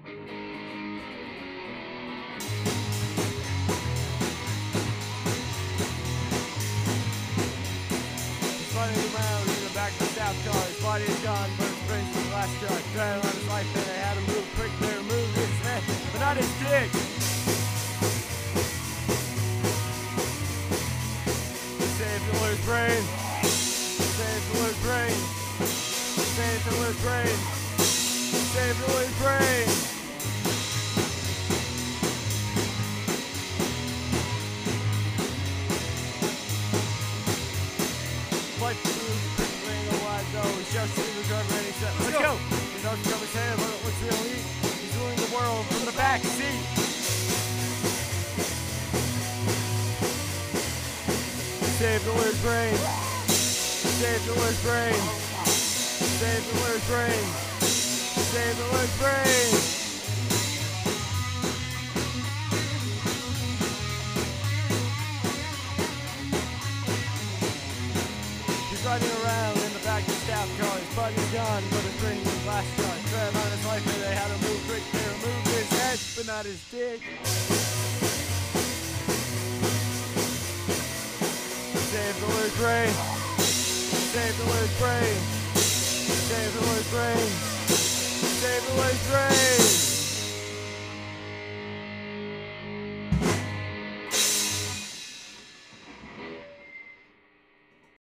Running around in the back of the staff car, his body is gone, but his brain's from the last truck. Driving on his life, and they had him move quick. They removed his head, but not his dick. Save the Lord's brain. Save the Lord's brain. Save the Lord's brain. Save the Lord's brain. Like the ring of wide though, he shouts to the driver and he said, let's go! His arms cover his head, but it looks real neat. He's ruling the world from the back seat. Save the Lord's brain. Save the Lord's brain. Save the Lord's brain. Save the Lord's brain. Riding around in the back of the staff car, his body's gone, but his brain was last shot. Tread on his life, and they had him move quick. They removed his head, but not his dick. Save the Lord's brain. Save the Lord's brain. Save the Lord's brain. Save the Lord's brain.